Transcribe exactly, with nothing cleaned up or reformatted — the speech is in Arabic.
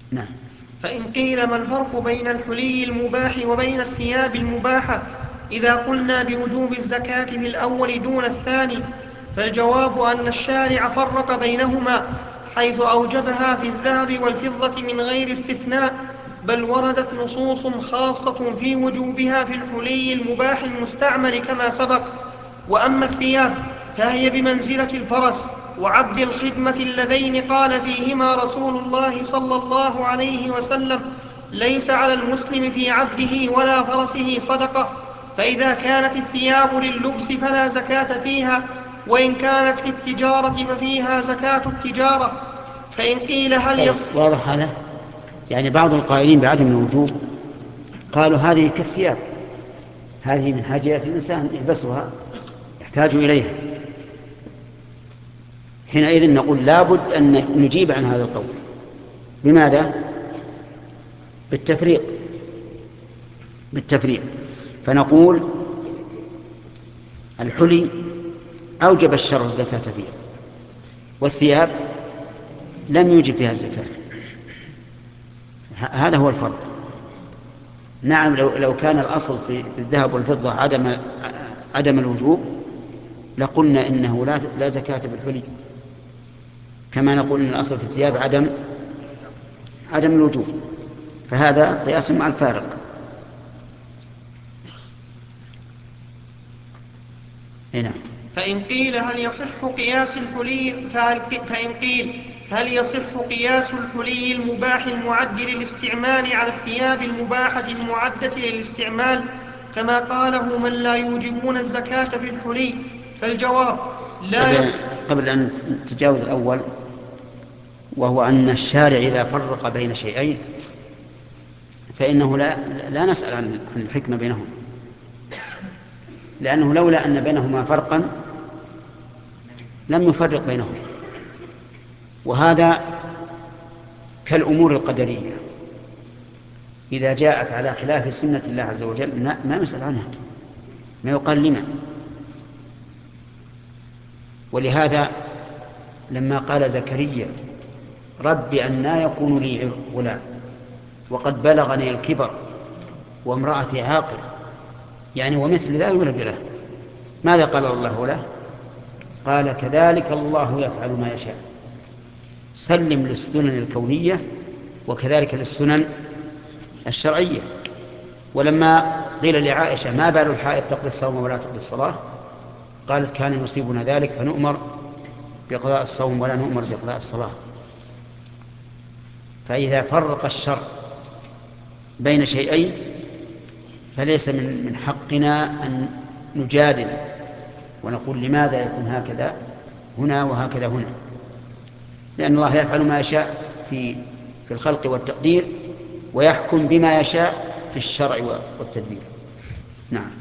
نعم. فإن قيل ما الفرق بين الحلي المباح وبين الثياب المباحة إذا قلنا بوجوب الزكاة في الأول دون الثاني؟ فالجواب أن الشارع فرق بينهما حيث أوجبها في الذهب والفضة من غير استثناء، بل وردت نصوص خاصة في وجوبها في الحلي المباح المستعمل كما سبق. وأما الثياب فهي بمنزلة الفرس وعبد الخدمة اللذين قال فيهما رسول الله صلى الله عليه وسلم: ليس على المسلم في عبده ولا فرسه صدقة. فإذا كانت الثياب لللبس فلا زكاة فيها، وإن كانت للتجارة ففيها زكاة التجارة. فإن قيل هل طيب، يص واضح هذا؟ يعني بعض القائلين بعدم الوجوب قالوا هذه كالثياب، هذه من حاجيات الإنسان يلبسها، يحتاج إليها. حينئذ نقول لابد أن نجيب عن هذا القول. بماذا؟ بالتفريق. بالتفريق فنقول الحلي أوجب الشرع الزكاة فيها، والثياب لم يوجب فيها الزكاة. هذا هو الفرق. نعم، لو لو كان الأصل في الذهب والفضة عدم عدم الوجوب لقلنا إنه لا لا زكاة بالحلي، كما نقول إن الأصل في الثياب عدم عدم الوجوب. فهذا قياس مع الفارق. هنا. فإن قيل هل يصح قياس الحلي فهل فإن قيل هل يصح قياس الحلي المباح المعد للاستعمال على الثياب المباحة المعدة للاستعمال كما قاله من لا يوجبون الزكاة في الحلي؟ فالجواب: لا قبل يصح. قبل أن نتجاوز الأول، وهو أن الشارع إذا فرق بين شيئين فإنه لا لا نسأل عن الحكمة بينهما، لأنه لولا أن بينهما فرقا لم يفرق بينهما. وهذا كالأمور القدرية، إذا جاءت على خلاف سنة الله عز وجل ما نسأل عنها، ما يقال لما. ولهذا لما قال زكريا: رب أنى يكون لي غلام وقد بلغني الكبر وامرأتي عاقر، يعني ومثل لا يولد له، ماذا قال الله له؟ قال: كذلك الله يفعل ما يشاء. سلم للسنن الكونية وكذلك للسنن الشرعية. ولما قيل لعائشة: ما بال الحائض تقضي الصوم ولا تقضي الصلاة؟ قالت: كان يصيبنا ذلك فنؤمر بقضاء الصوم ولا نؤمر بقضاء الصلاة. فإذا فرق الشرع بين شيئين فليس من من حقنا أن نجادل ونقول لماذا يكون هكذا هنا وهكذا هنا، لأن الله يفعل ما يشاء في في الخلق والتقدير، ويحكم بما يشاء في الشرع والتدبير. نعم.